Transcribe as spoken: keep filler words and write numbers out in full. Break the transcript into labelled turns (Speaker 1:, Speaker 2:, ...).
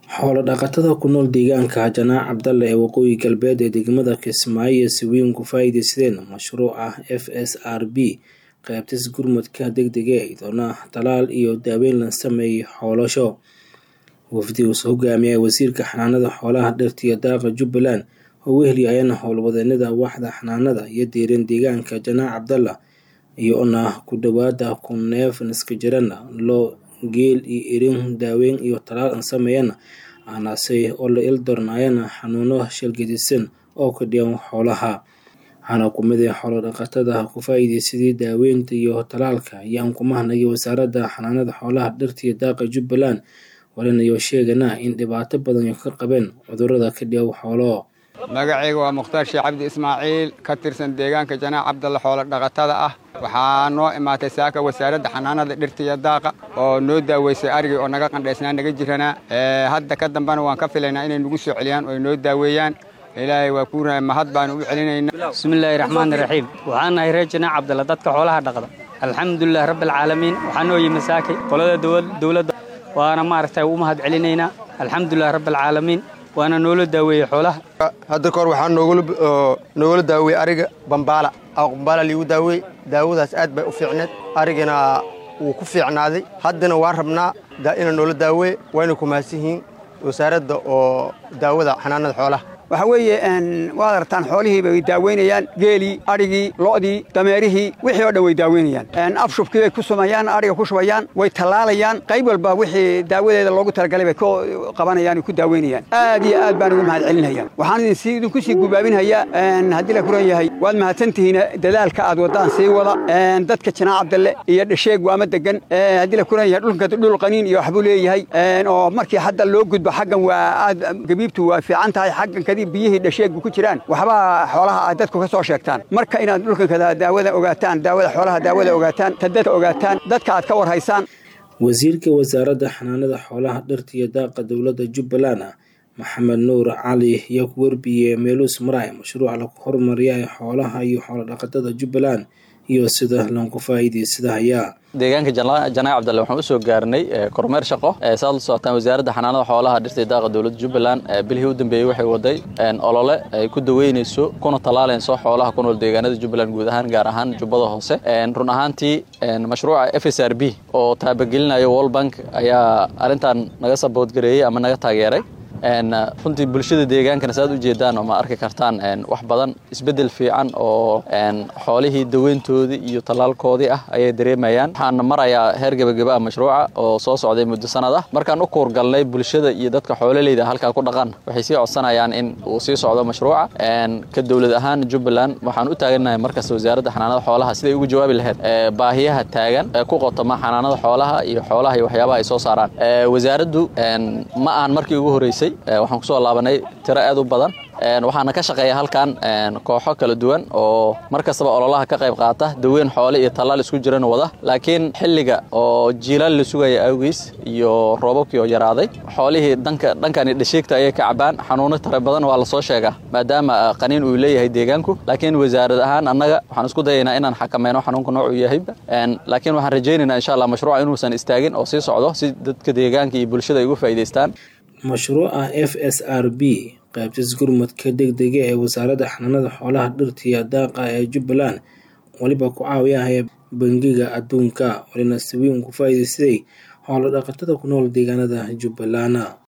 Speaker 1: Xoolo dhaqatada ku nool deegaanka Janaac Cabdalle ee waqooyi galbeed ee degmada Kismaayo si weyn uga faa'iideysadeen mashruuca F S R B qaybtiis gurmadka degdega ah idoona talaal iyo daaweyn la sameeyay xoolasho. Wafdi uu hogaamiyay wasiirka xanaanada xoolaha dhirta iyo daaqa Jubbaland oo weheliyayna howlwadeenada waaxda xanaanada iyo deerin deegaanka Janaac Cabdalle iyo ona ku dhawaada kun neef iska jirana loo geel iyo irin daaweyn iyo talaal sameeyana aanasay oo la ildarnaayana xanuuno shilgadisan oo ka dhigan xoolaha waxaana ku mid ah xoolo dhaqatada ku faa'iideysadii daaweynta iyo talaalka ayaan ku mahadnaqay wasaaradda xanaanada xoolaha dhirta iyo daaqa Jubbaland walinayo sheegana in dhibaato badan ka qabeen cudurrada ka dhigan xoolo.
Speaker 2: magacayga waa Mukhtaar Sheekh Cabdi Ismaaciil ka tirsan deegaanka Janaac Cabdalle xoolo dhaqatada ah waxaa noo imaatay saaka wasaaradda xanaanada dhirta iyo daaqa oo noo daaweysay arigii oo naga qandhaysnaa naga jirana ee hadda ka dambana waan ka filaynaa inay nagu soo celiyaan oo noo daaweeyaan ilaahay waa ku raay mahad baan u celinaynaa.
Speaker 3: bismillaahir rahmaanir rahiim waxaan nahay reer Janaac Cabdalle dadka xoolaha dhaqda alxamdulillah rabbil caalamiin waxaan noo yimi saaka qolada dawladda waana maartay u mahad celinaynaa alxamdulillah rabbil caalamiin waana noola daaweeyay xoolaha.
Speaker 4: hadda koor waxaan noogula noogula daaweeyay ariga bambaala oo bambaala liigu daaweey daawadaas aad bay u fiicneed arigana wuu ku fiicnaaday haddana waan rabnaa in noola daaweey wayna ku maasihiin wasaaradda oo daawada xanaanada xoolaha
Speaker 5: waxa weeye aan waad artaan xoolihii bay daaweynayaan geeli arigii lo'dii dameerihii wixii oo dhan way daaweynayaan aan afshubkii ay ku sameeyaan ariga ku shubayaan way talaalayaan qayb walba wixii daawadeeda loogu talagalay bay ku qabanayaan ku daaweynayaan aad iyo aad baan ugu mahad celinayaan waxaan idin si idin ku sii gubaabinhayaa aan hadii la kuran yahay waad mahadsantihiin dadaalka aad wadaan sii wada aan dadka Janaac Cabdalle iyo dhasheeg waama degan hadii la kuran yahay dhulka dhul qaniin iyo waxbuu leeyahay oo markii hadda loo gudbo xaggan waa aad gabiibtu waa fiican tahay xaggan biyihii dhasheegu ku jiraan waxba xoolaha ay dadku ka soo sheegtaan marka inaad dhulkan kada daawada ogaataan daawada xoolaha daawada ogaataan tadada ogaataan dadka aad ka war haysaan.
Speaker 1: wasiirka wasaaradda xanaanada xoolaha dhirta iyo daaqa dowladda Jubbaland Maxamed Nuur Cali iyo ku warbiyay meelus maray mashruuca lagu horumariyay xoolaha iyo xoolo dhaqatada Jubbaland iyo sida loo faa'iideysanayo
Speaker 6: deegaanka Janaac Cabdalle waxaan u soo gaarnay kormeer shaqo ee saad soctaan wasaaradda xanaanada xoolaha dhirta iyo daaqa dawladda Jubbaland bilihii u dambeeyay waxay waday olole ay ku daweynayso kuna talaalayso xoolaha ku nool deegaanada Jubbaland guud ahaan gaar ahaan Jubbada Hoose run ahaantii mashruuca F S R B oo taabagelinayo World Bank ayaa arintan naga support gareeyay ama naga taageeray een runtii bulshada deegaankana saad u jeedaan oo ma arki kartaan een wax badan isbedel fiican oo een xoolihii daweyntoodii iyo talaalkoodii ah ayay dareemayaan waxaan marayaa heer gabagaba mashruuca oo soo socday muddo sanad ah markaan u koorgalnay bulshada iyo dadka xoololeyda halka ku dhaqan waxay sii codsanayaan in uu sii socdo mashruuca een ka dawlad ahaan Jubbaland waxaan u taaganahay markaas wasaaradda xanaanada xoolaha siday ugu jawaabi lahayd ee baahiyaha taagan ee ku qotoma xanaanada xoolaha iyo xoolaha iyo waxyaabaha ay soo saaraan ee wasaaraddu een ma aan markii ugu horeysay waxaan ku soo laabanay tiro aad u badan een waxaana ka shaqeeyaa halkan een kooxo kala duwan oo markastaba ololaha ka qayb qaata daweyn xoolo iyo talaal isku jiran wada laakiin xilliga oo jiilal la sugaya awgiis iyo roobabkii oo yaraaday xoolihii danka dhankani dhasheegta ay ka cabaan xanuuno tiro badan waa la soo sheegaa maadaama qaniin uu leeyahay deegaanku laakiin wasaarad ahaan annaga waxaan isku dayaynaa inaan xakameeno xanuunka nooc uu yahay een laakiin waxaan rajaynaynaa insha Allah mashruuca inuusan istaagin oo sii socdo si dadka deegaanka iyo bulshada ay uga faa'iideystaan.
Speaker 1: mashruuca F S R B qaybtiis gurmadka degdega ee wasaaradda xanaanada xoolaha dhirta iyo daaqa ee Jubbaland waliba ku caawiyay bangiga adduunka walina si weyn ku faa'iideystay xoolo dhaqatada ku nool deegaanada Jubbaland.